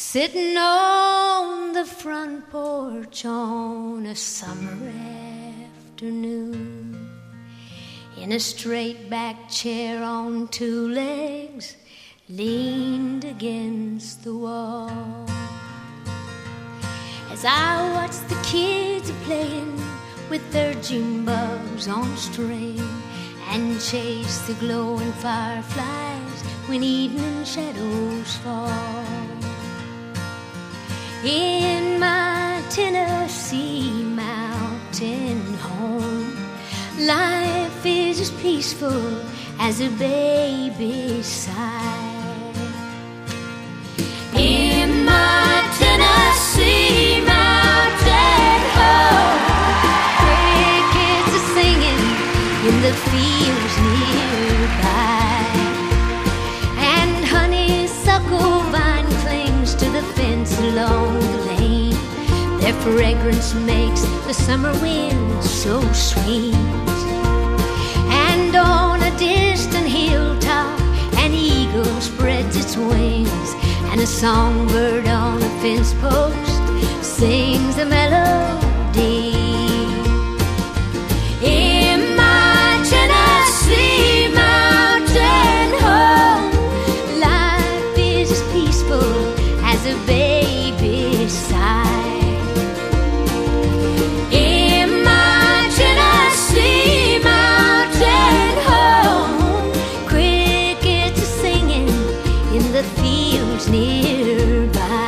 Sitting on the front porch on a summer afternoon, in a straight back chair on two legs, leaned against the wall. As I watched the kids playing with their June bugs on string, and chase the glowing fireflies when evening shadows fall. In my Tennessee mountain home, life is as peaceful as a baby's sigh. In my Tennessee mountain home, crickets are singing in the fields nearby, and honeysuckle vine clings to the fence along the lane. Their fragrance makes the summer wind so sweet. And on a distant hilltop, an eagle spreads its wings, and a songbird on a fence post sings a melody. In my Tennessee mountain home, life is as peaceful as a baby's sigh. In my Tennessee mountain home, crickets are singing in the fields nearby.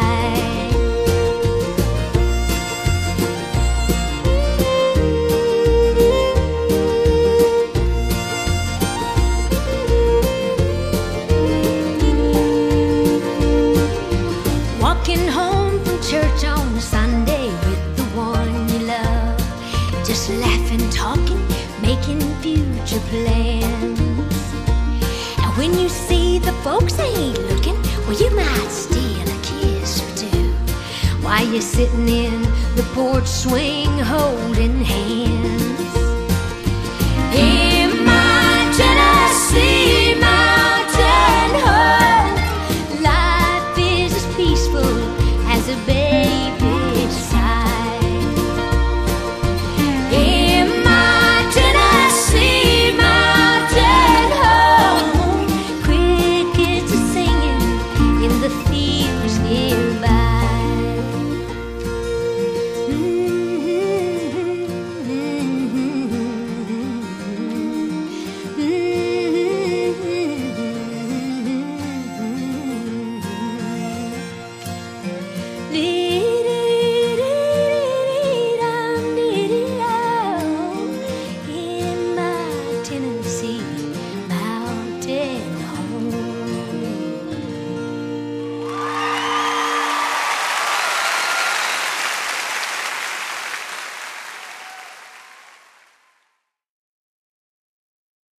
Walking home from church on a Sunday with the one you love, just laughing, talking, making future plans. And when you see the folks they ain't looking, well, you might steal a kiss or two while you're sitting in the porch swing holding hands. In my Tennessee